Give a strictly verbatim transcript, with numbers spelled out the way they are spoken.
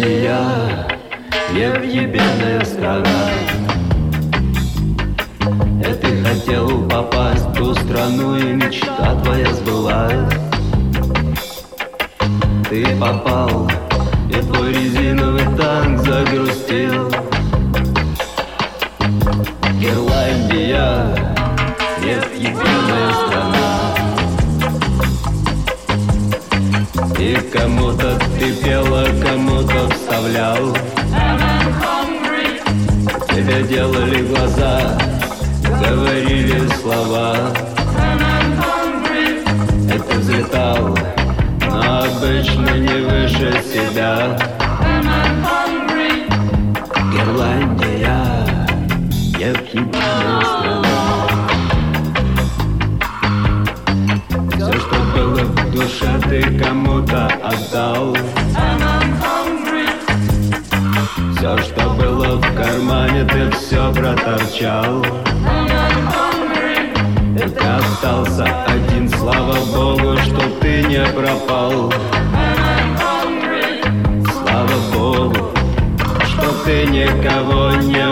Гренландия, невъебенная страна. И ты хотел попасть в ту страну, и мечта твоя сбылась. Ты попал, и твой резиновый танк загрустил. Гренландия, невъебенная страна. И кому-то ты пела, кому-то вставлял. Тебе делали глаза, говорили слова. И ты взлетал, но обычно не выше себя. Гренландия, невъебенная страна. Все, что было в душе, ты кому-то отдал. Все, что было в кармане, ты все проторчал. И ты остался один, слава Богу, что ты не пропал. Слава Богу, что ты никого не